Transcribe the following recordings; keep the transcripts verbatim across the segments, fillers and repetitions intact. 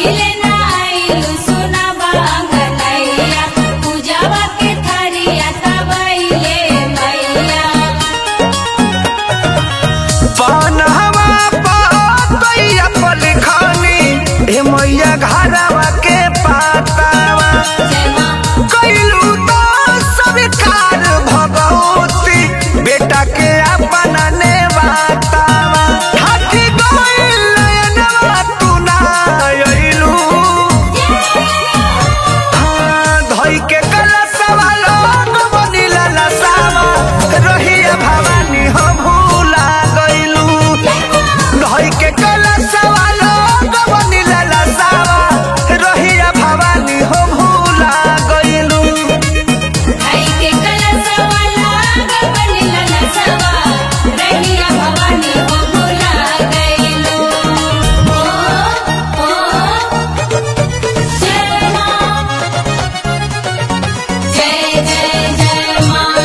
मैया घरवा के पातावा कैलू तो स्वीकार भगवती बेटा के अपना ने बातावा हाथी गइल नयनवा तू ना अइलू हां धई के कलशवा लोग बनिला लसावा रहिया भवानी हो भूला गइलू धई के कलशवा लोग बनिला रहिया भवानी हो भूला गइलू धई के कलशवा लोग बनिला लसावा रहिया भवानी हो भूला गइलू। ओ ओ जय मां जय जय जय मां।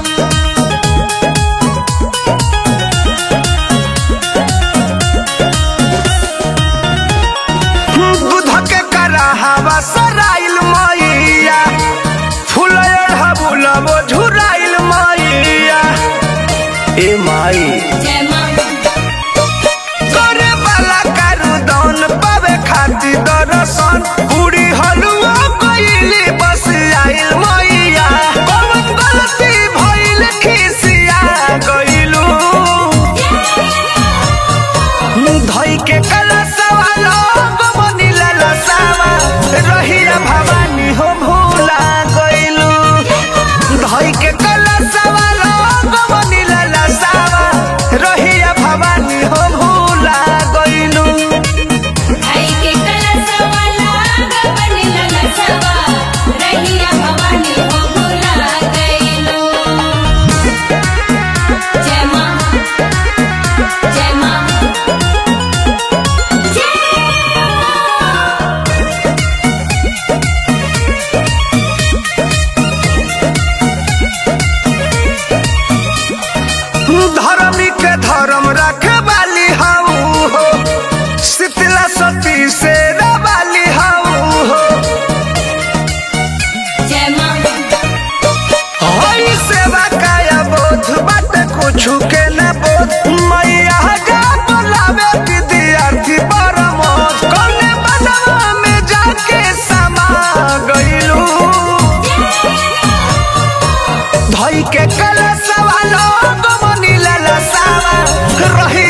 हवा सराइल मैया फुलयर हबुलबो झुराइल मैया ए माई जय मां करे वाला कारू दौन पावे खातिर दर्शन पूरी हलुआ कइली बस आइल मैया कौन गलती भइल खिसिया गइलू धई के कलशवा लोग बनिला लसावा रहिया भवानी हो भूला गइलू धई के कलशवा लोग बनिला लसावा रहिया भवानी हो भूला गइलू धई के कलशवा लोग बनिला लसावा रहिया भवानी हो भूला गइलू। जय मां जय मां धर्मी के धर्म रखे वाली हाउ हो शीतला सती से रवाली हाउ हो जय मां हई सेवा काया बोध बाटे कुछु के न बोध मैया जा बोलावे विद्यार्थी परमोध कौने बनवा में जाके समा गइलू धई के कलशवा लोग बनिला लसावा रही